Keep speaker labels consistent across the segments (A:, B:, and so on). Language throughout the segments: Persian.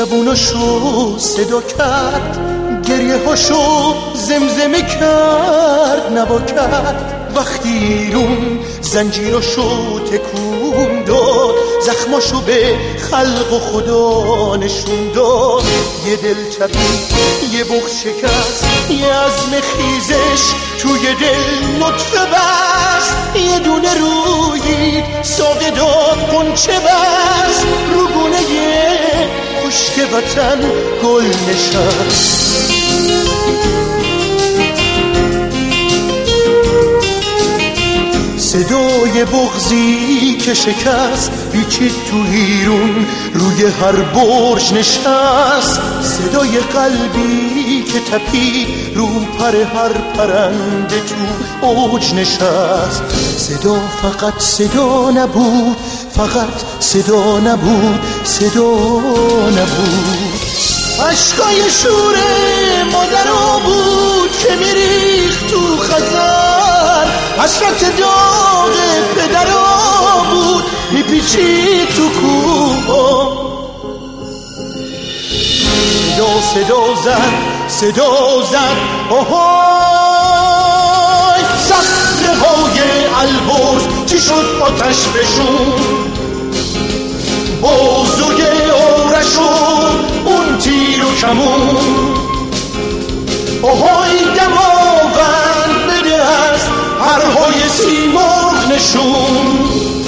A: زبونشو صدا کرد، گریه هاشو زمزمه کرد، نوا کرد. وقتی ایرون زنجیرشو تکون داد، زخماشو به خلق و خدا نشون داد. یه دل تپید، یه بغض شکست، یه عزم خیزش توی دل نطفه بست. یه دونه رویید ساقه داد غنچه بست، رو گونه خشک وطن گل نشست. صدای بغضی که شکست، پیچید تو ایرون روی هر برج نشست. صدای قلبی که تپید، رو پر هر پرنده تو اوج نشست. صدا فقط صدا نبود، فقط صدا نبود، صدا نبود. عشقای شور مادرها بود که میریخت تو خزر، حسرت داغ پدرها بود میپیچید تو کوه. صدا زد آهای، صخره‌های البرز چی شد آتش بشون، بازوی آرش و اون تیر و کمون. آهای دماوند بده از پرهای سیمرغ نشون.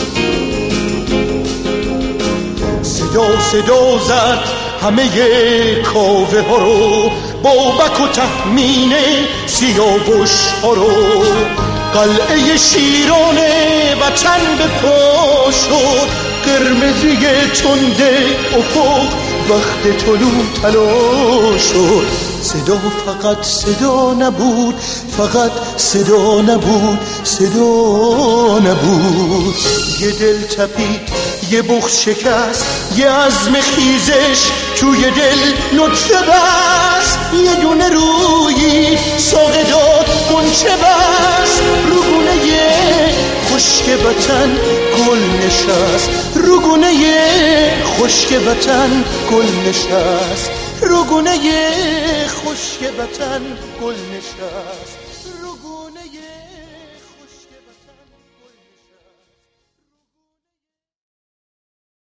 A: صدا زد همه کاوه ها رو، بابک و تهمین سیاوش ها رو. قلعه شیران وطن به پا شد، قرمزی تنده افق وقت طلوع طلا شد. صدا فقط صدا نبود، فقط صدا نبود، صدا نبود. یه دل تپید، یه بغض شکست، یه عزم خیزش توی دل نطفه بست. یه دونه رویی ساقه داد غنچه بست، رو گونه خشک وطن گل نشست. رو گونه خشک وطن گل نشست. رو گونه خشک وطن گل نشست. رو گونه